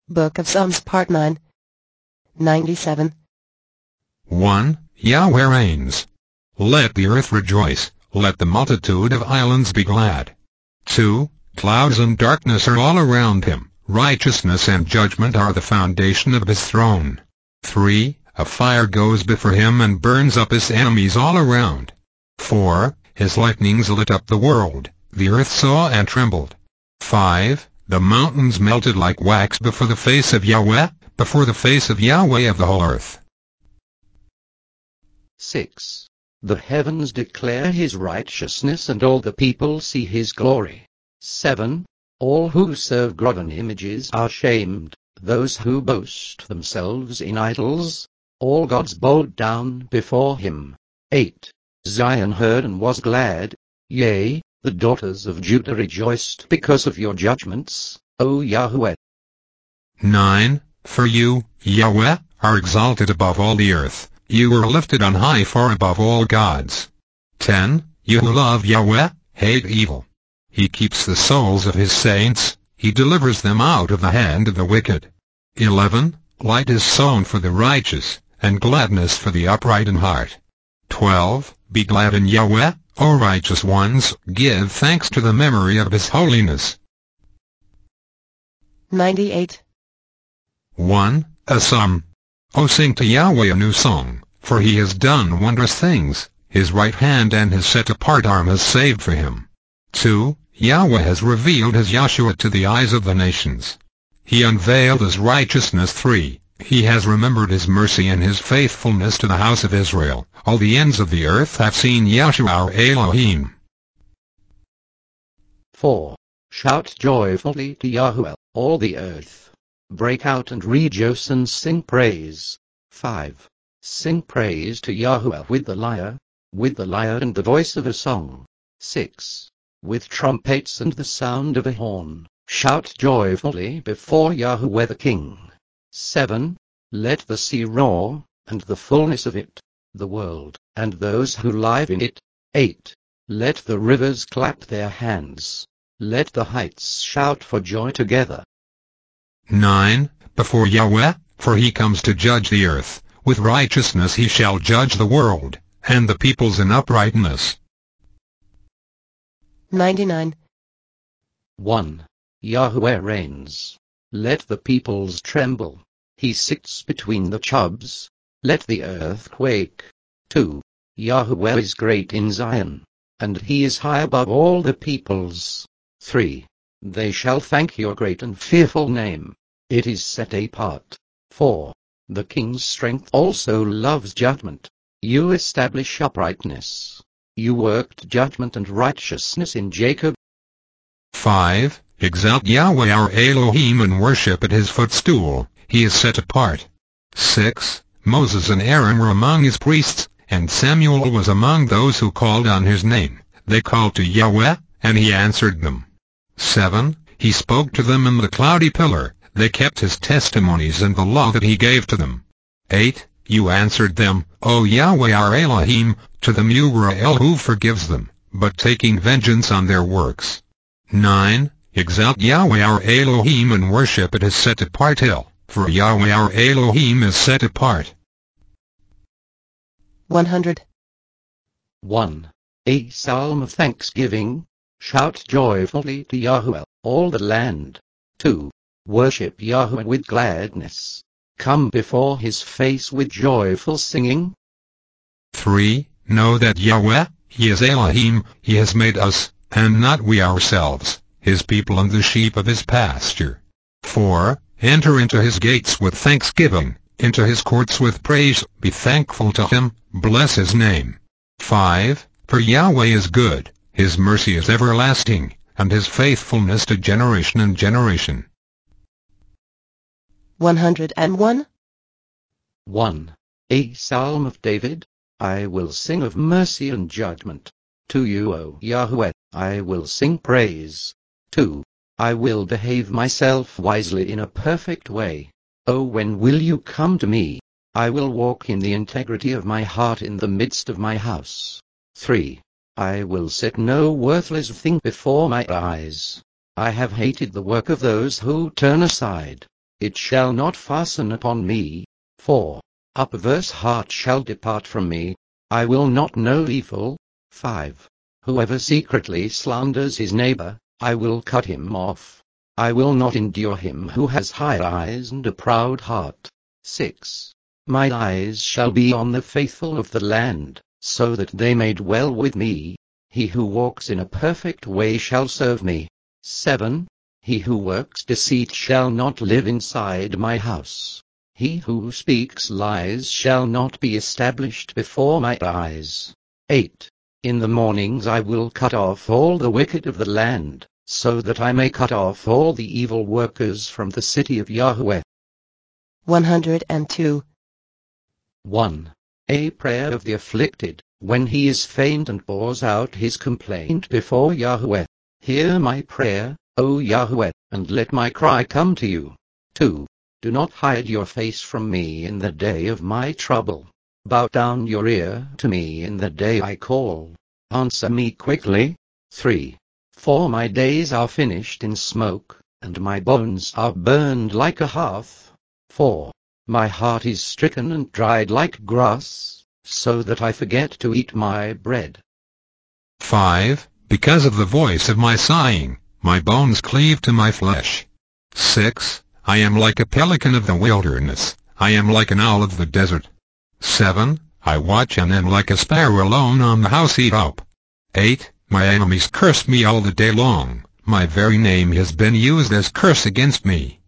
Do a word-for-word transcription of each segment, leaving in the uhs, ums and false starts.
Book of Psalms Part nine, ninety-seven. one. Yahweh reigns. Let the earth rejoice, let the multitude of islands be glad. two. Clouds and darkness are all around him, righteousness and judgment are the foundation of his throne. three. A fire goes before him and burns up his enemies all around. four. His lightnings lit up the world, the earth saw and trembled. five. The mountains melted like wax before the face of Yahweh, before the face of Yahweh of the whole earth. six. The heavens declare his righteousness and all the people see his glory. seven. All who serve graven images are shamed, those who boast themselves in idols. All gods bowed down before him. eight. Zion heard and was glad, yea, the daughters of Judah rejoiced because of your judgments, O Yahweh. nine. For you, Yahweh, are exalted above all the earth, you are lifted on high far above all gods. ten. You who love Yahweh, hate evil. He keeps the souls of his saints, he delivers them out of the hand of the wicked. eleven. Light is sown for the righteous, and gladness for the upright in heart. twelve. Be glad in Yahweh, O righteous ones, give thanks to the memory of his holiness. ninety-eight. one. A psalm. O sing to Yahweh a new song, for he has done wondrous things, his right hand and his set-apart arm has saved for him. two. Yahweh has revealed his Yahshua to the eyes of the nations. He unveiled his righteousness. three. He has remembered his mercy and his faithfulness to the house of Israel. All the ends of the earth have seen Yahshua our Elohim. four. Shout joyfully to Yahweh, all the earth. Break out and rejoice and sing praise. five. Sing praise to Yahweh with the lyre, with the lyre and the voice of a song. six. With trumpets and the sound of a horn, shout joyfully before Yahweh the King. seven. Let the sea roar, and the fullness of it, the world, and those who live in it. eight. Let the rivers clap their hands. Let the heights shout for joy together. nine. Before Yahweh, for he comes to judge the earth, with righteousness he shall judge the world, and the peoples in uprightness. ninety-nine. one. Yahweh reigns. Let the peoples tremble. He sits between the cherubs. Let the earth quake. two. Yahweh is great in Zion, and he is high above all the peoples. three. They shall thank your great and fearful name. It is set apart. four. The king's strength also loves judgment. You establish uprightness. You worked judgment and righteousness in Jacob. five. Exalt Yahweh our Elohim and worship at his footstool, he is set apart. six. Moses and Aaron were among his priests, and Samuel was among those who called on his name. They called to Yahweh, and he answered them. seven. He spoke to them in the cloudy pillar, they kept his testimonies and the law that he gave to them. eight. You answered them, O Yahweh our Elohim, to them you were El who forgives them, but taking vengeance on their works. nine. Exalt Yahweh our Elohim and worship at his set-apart hill, for Yahweh our Elohim is set apart. one hundred. one. A psalm of thanksgiving. Shout joyfully to Yahweh, all the land. two. Worship Yahweh with gladness. Come before his face with joyful singing. three. Know that Yahweh, he is Elohim, he has made us, and not we ourselves, his people and the sheep of his pasture. four. Enter into his gates with thanksgiving, into his courts with praise, be thankful to him, bless his name. five. For Yahweh is good, his mercy is everlasting, and his faithfulness to generation and generation. one hundred and one. one. A psalm of David. I will sing of mercy and judgment. To you, O Yahweh, I will sing praise. two. I will behave myself wisely in a perfect way. O when will you come to me? I will walk in the integrity of my heart in the midst of my house. three. I will set no worthless thing before my eyes. I have hated the work of those who turn aside. it shall not fasten upon me. four. A perverse heart shall depart from me, I will not know evil. five. Whoever secretly slanders his neighbor, I will cut him off. I will not endure him who has high eyes and a proud heart. six. My eyes shall be on the faithful of the land, so that they may dwell with me. He who walks in a perfect way shall serve me. seven. He who works deceit shall not live inside my house. He who speaks lies shall not be established before my eyes. eight. In the mornings I will cut off all the wicked of the land, so that I may cut off all the evil workers from the city of Yahweh. one hundred two. one. A prayer of the afflicted, when he is faint and pours out his complaint before Yahweh. Hear my prayer, O Yahweh, and let my cry come to you. two. Do not hide your face from me in the day of my trouble. Bow down your ear to me in the day I call. Answer me quickly. three. For my days are finished in smoke, and my bones are burned like a hearth. four. My heart is stricken and dried like grass, so that I forget to eat my bread. five. Because of the voice of my sighing, my bones cleave to my flesh. six. I am like a pelican of the wilderness, I am like an owl of the desert. seven. I watch and am like a sparrow alone on the housetop. eight. My enemies curse me all the day long, my very name has been used as curse against me.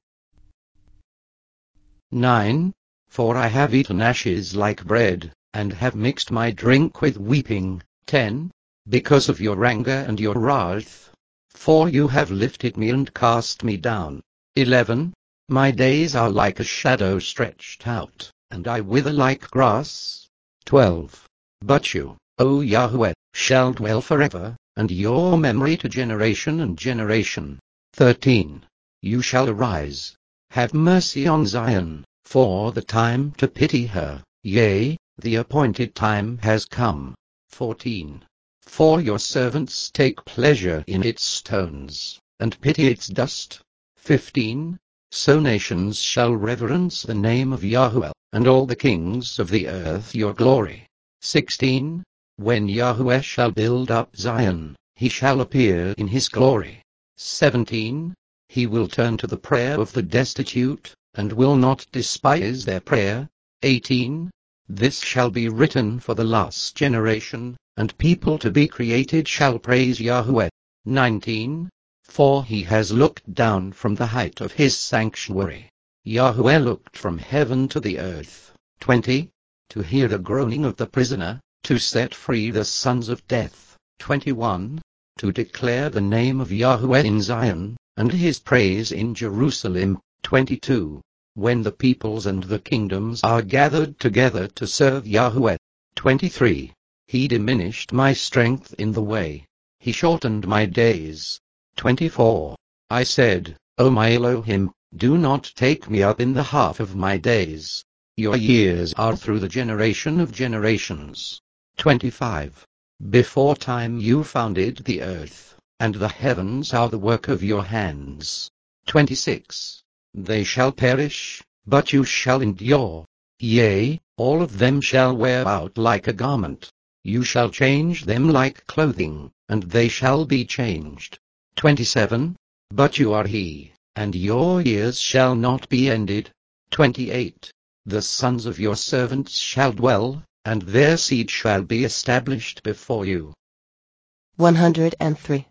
nine. For I have eaten ashes like bread, and have mixed my drink with weeping. ten. Because of your anger and your wrath. For you have lifted me and cast me down. eleven. My days are like a shadow stretched out, and I wither like grass. twelve. But you, O Yahweh, shall dwell forever, and your memory to generation and generation. thirteen. You shall arise. Have mercy on Zion, for the time to pity her, yea, the appointed time has come. fourteen. For your servants take pleasure in its stones, and pity its dust. fifteen. So nations shall reverence the name of Yahweh, and all the kings of the earth your glory. sixteen. When Yahweh shall build up Zion, he shall appear in his glory. seventeen. He will turn to the prayer of the destitute, and will not despise their prayer. eighteen. This shall be written for the last generation, and people to be created shall praise Yahweh. nineteen. For he has looked down from the height of his sanctuary. Yahweh looked from heaven to the earth. twenty. To hear the groaning of the prisoner, to set free the sons of death. twenty-one. To declare the name of Yahweh in Zion, and his praise in Jerusalem. twenty-two. When the peoples and the kingdoms are gathered together to serve Yahweh. twenty-three. He diminished my strength in the way. He shortened my days. twenty-four. I said, O my Elohim, do not take me up in the half of my days. Your years are through the generation of generations. twenty-five. Before time you founded the earth, and the heavens are the work of your hands. twenty-six. They shall perish, but you shall endure. Yea, all of them shall wear out like a garment. You shall change them like clothing, and they shall be changed. twenty-seven. But you are he, and your years shall not be ended. twenty-eight. The sons of your servants shall dwell, and their seed shall be established before you. one hundred three.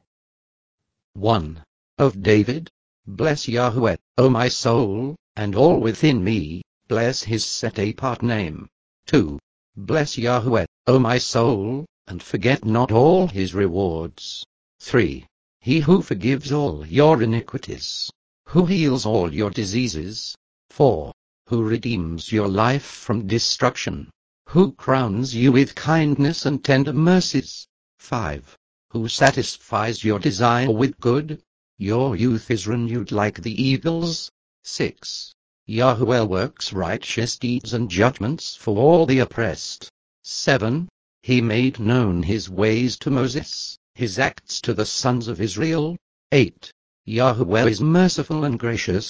one. Of David. Bless Yahweh, O my soul, and all within me, bless his set-apart name. two. Bless Yahweh, O my soul, and forget not all his rewards. three. He who forgives all your iniquities, who heals all your diseases. four. Who redeems your life from destruction, who crowns you with kindness and tender mercies. five. Who satisfies your desire with good, your youth is renewed like the eagles. six. Yahweh works righteous deeds and judgments for all the oppressed. seven. He made known his ways to Moses, his acts to the sons of Israel. eight. Yahweh is merciful and gracious,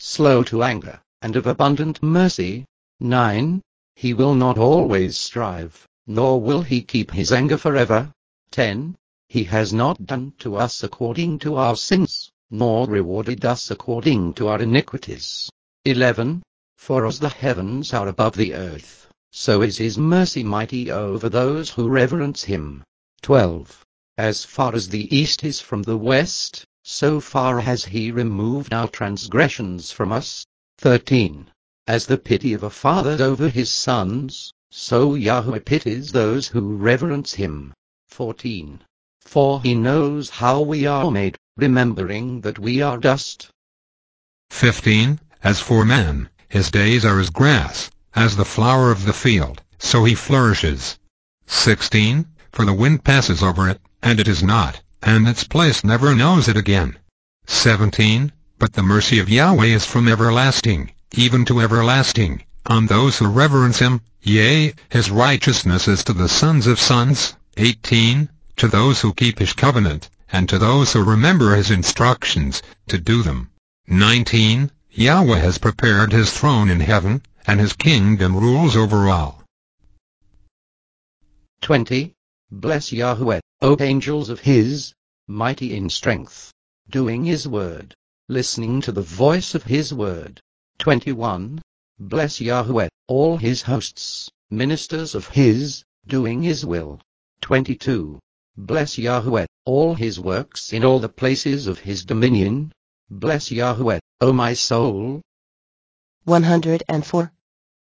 slow to anger, and of abundant mercy. nine. He will not always strive, nor will he keep his anger forever. ten. He has not done to us according to our sins, nor rewarded us according to our iniquities. eleven. For as the heavens are above the earth, so is his mercy mighty over those who reverence him. twelve. As far as the east is from the west, so far has he removed our transgressions from us. thirteen. As the pity of a father over his sons, so Yahweh pities those who reverence him. fourteen. For he knows how we are made, remembering that we are dust. fifteen. As for man, his days are as grass, as the flower of the field, so he flourishes. sixteen. For the wind passes over it, and it is not, and its place never knows it again. seventeen. But the mercy of Yahweh is from everlasting, even to everlasting, on those who reverence him, yea, his righteousness is to the sons of sons. eighteen. To those who keep his covenant, and to those who remember his instructions, to do them. nineteen. Yahweh has prepared his throne in heaven, and his kingdom rules over all. twenty. Bless Yahweh, O angels of his, mighty in strength, doing his word, listening to the voice of his word. twenty-one. Bless Yahweh, all his hosts, ministers of his, doing his will. twenty-two. Bless Yahweh, all his works in all the places of his dominion. Bless Yahweh, O my soul. one hundred four.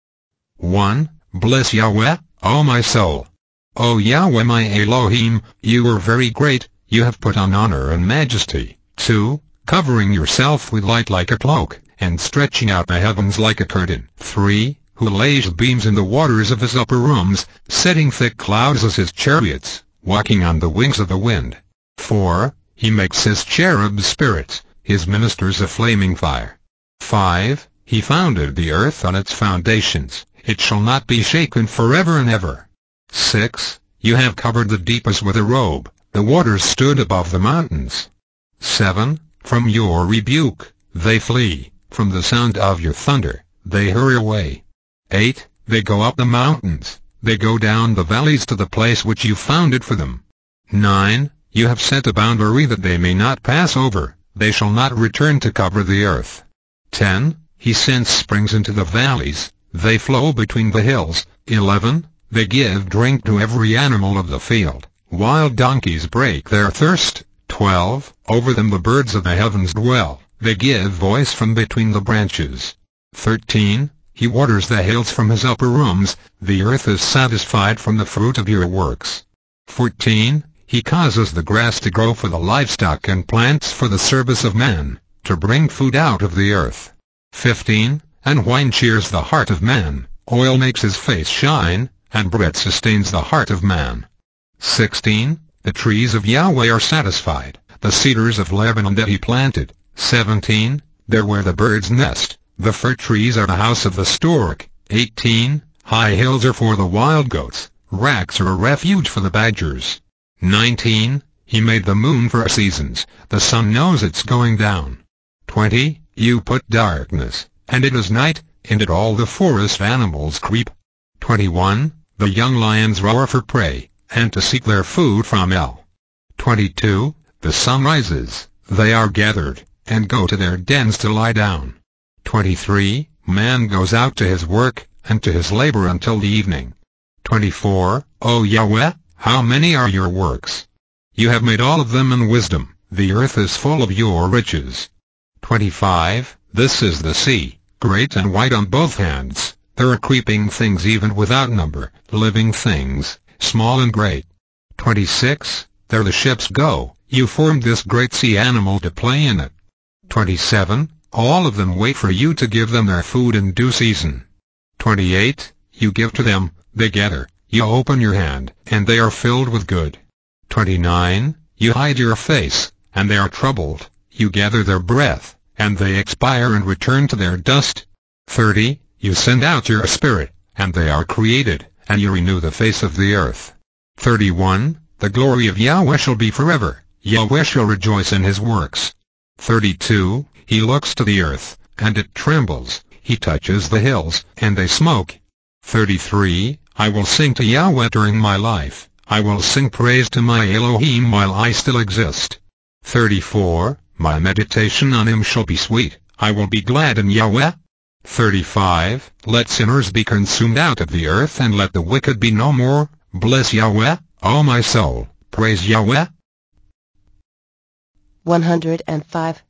one. Bless Yahweh, O my soul. O Yahweh my Elohim, you are very great, you have put on honor and majesty. two. Covering yourself with light like a cloak, and stretching out the heavens like a curtain. three. Who lays beams in the waters of his upper rooms, setting thick clouds as his chariots, walking on the wings of the wind. four. He makes his cherubs spirits, his ministers a flaming fire. five. He founded the earth on its foundations, it shall not be shaken forever and ever. six. You have covered the deep as with a robe, the waters stood above the mountains. seven. From your rebuke, they flee, from the sound of your thunder, they hurry away. eight. They go up the mountains, they go down the valleys to the place which you founded for them. nine. You have set a boundary that they may not pass over, they shall not return to cover the earth. ten. He sends springs into the valleys, they flow between the hills. eleven. They give drink to every animal of the field, wild donkeys break their thirst. twelve. Over them the birds of the heavens dwell, they give voice from between the branches. thirteen. He waters the hills from his upper rooms, the earth is satisfied from the fruit of your works. fourteen. He causes the grass to grow for the livestock and plants for the service of man, to bring food out of the earth. fifteen. And wine cheers the heart of man, oil makes his face shine, and bread sustains the heart of man. sixteen. The trees of Yahweh are satisfied, the cedars of Lebanon that he planted. seventeen. There where the birds nest, the fir trees are the house of the stork. eighteen. High hills are for the wild goats, racks are a refuge for the badgers. nineteen. He made the moon for seasons, the sun knows it's going down. twenty. You put darkness, and it is night, in it all the forest animals creep. twenty-one. The young lions roar for prey, and to seek their food from El. twenty-two. The sun rises, they are gathered, and go to their dens to lie down. twenty-three. Man goes out to his work, and to his labor until the evening. twenty-four. O Yahweh, how many are your works? You have made all of them in wisdom, the earth is full of your riches. twenty-five. This is the sea, great and wide on both hands, there are creeping things even without number, living things, small and great. twenty-six. There the ships go, you formed this great sea animal to play in it. twenty-seven. All of them wait for you to give them their food in due season. twenty-eight. You give to them, they gather, you open your hand, and they are filled with good. twenty-nine. You hide your face, and they are troubled, you gather their breath, and they expire and return to their dust. thirty. You send out your spirit, and they are created, and you renew the face of the earth. thirty-one. The glory of Yahweh shall be forever, Yahweh shall rejoice in his works. thirty-two. He looks to the earth, and it trembles. He touches the hills, and they smoke. thirty-three. I will sing to Yahweh during my life. I will sing praise to my Elohim while I still exist. thirty-four. My meditation on him shall be sweet. I will be glad in Yahweh. thirty-five. Let sinners be consumed out of the earth, and let the wicked be no more. Bless Yahweh, O my soul. Praise Yahweh. one hundred five.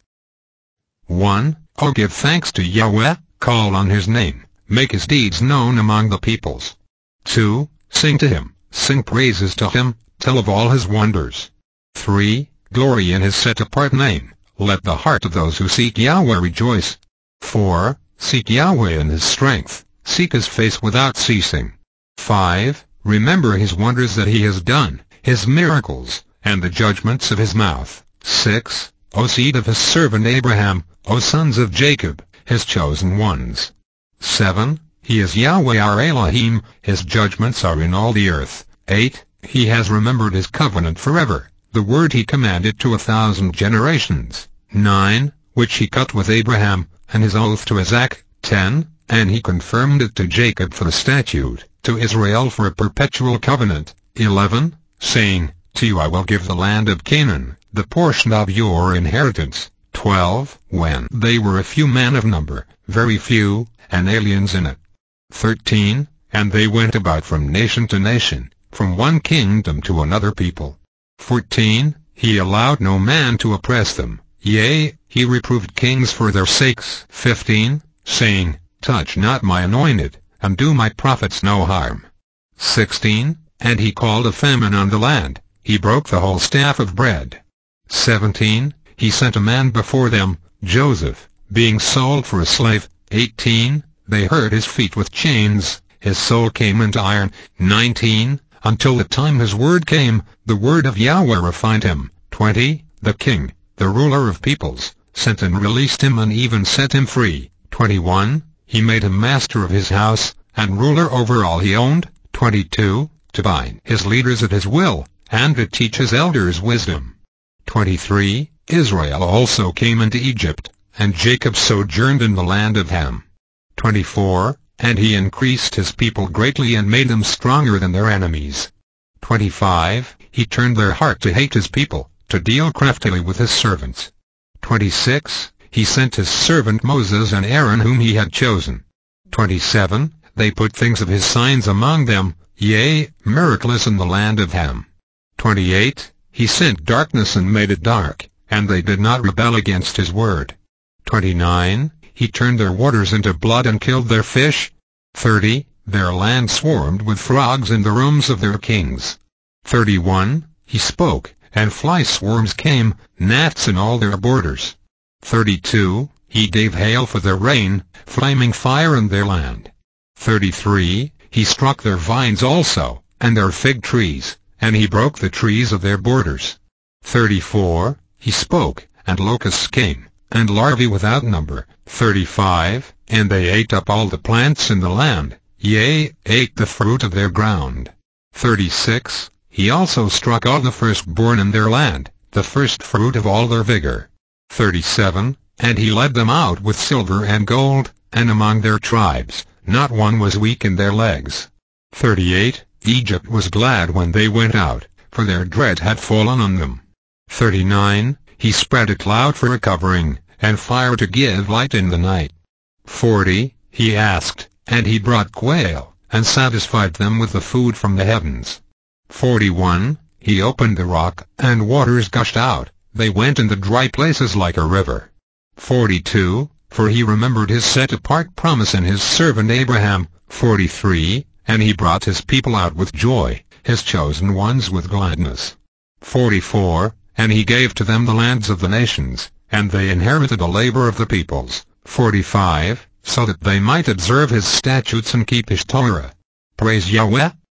one. O give thanks to Yahweh, call on his name, make his deeds known among the peoples. two. Sing to him, sing praises to him, tell of all his wonders. three. Glory in his set-apart name, let the heart of those who seek Yahweh rejoice. four. Seek Yahweh in his strength, seek his face without ceasing. five. Remember his wonders that he has done, his miracles, and the judgments of his mouth. six. O seed of his servant Abraham, O sons of Jacob, his chosen ones. seven. He is Yahweh our Elohim, his judgments are in all the earth. eight. He has remembered his covenant forever, the word he commanded to a thousand generations. nine. Which he cut with Abraham, and his oath to Isaac. ten. And he confirmed it to Jacob for the statute, to Israel for a perpetual covenant. eleven. Saying, to you I will give the land of Canaan, the portion of your inheritance. twelve. When they were a few men of number, very few, and aliens in it. thirteen. And they went about from nation to nation, from one kingdom to another people. fourteen. He allowed no man to oppress them, yea, he reproved kings for their sakes. fifteen. Saying, touch not my anointed, and do my prophets no harm. sixteen. And he called a famine on the land, he broke the whole staff of bread. seventeen. He sent a man before them, Joseph, being sold for a slave. eighteen. They hurt his feet with chains, his soul came into iron. nineteen. Until the time his word came, the word of Yahweh refined him. twenty. The king, the ruler of peoples, sent and released him and even set him free. twenty-one. He made him master of his house, and ruler over all he owned. twenty-two. To bind his leaders at his will, and to teach his elders wisdom. twenty-three. Israel also came into Egypt, and Jacob sojourned in the land of Ham. twenty-four. And he increased his people greatly and made them stronger than their enemies. twenty-five. He turned their heart to hate his people, to deal craftily with his servants. twenty-six. He sent his servant Moses and Aaron whom he had chosen. twenty-seven. They put things of his signs among them, yea, miraculous in the land of Ham. twenty-eight. He sent darkness and made it dark, and they did not rebel against his word. twenty-nine. He turned their waters into blood and killed their fish. thirty. Their land swarmed with frogs in the rooms of their kings. thirty-one. He spoke, and fly swarms came, gnats in all their borders. thirty-two. He gave hail for their rain, flaming fire in their land. thirty-three. He struck their vines also, and their fig trees, and he broke the trees of their borders. thirty-four. He spoke, and locusts came, and larvae without number. thirty-five. And they ate up all the plants in the land, yea, ate the fruit of their ground. thirty-six. He also struck all the firstborn in their land, the first fruit of all their vigor. thirty-seven. And he led them out with silver and gold, and among their tribes, not one was weak in their legs. thirty-eight. Egypt was glad when they went out, for their dread had fallen on them. thirty-nine. He spread a cloud for a covering, and fire to give light in the night. forty. He asked, and he brought quail, and satisfied them with the food from the heavens. forty-one. He opened the rock, and waters gushed out, they went in the dry places like a river. forty-two. For he remembered his set-apart promise in his servant Abraham. forty-three. And he brought his people out with joy, his chosen ones with gladness. forty-four. And he gave to them the lands of the nations, and they inherited the labor of the peoples. forty-five. So that they might observe his statutes and keep his Torah. Praise Yahweh.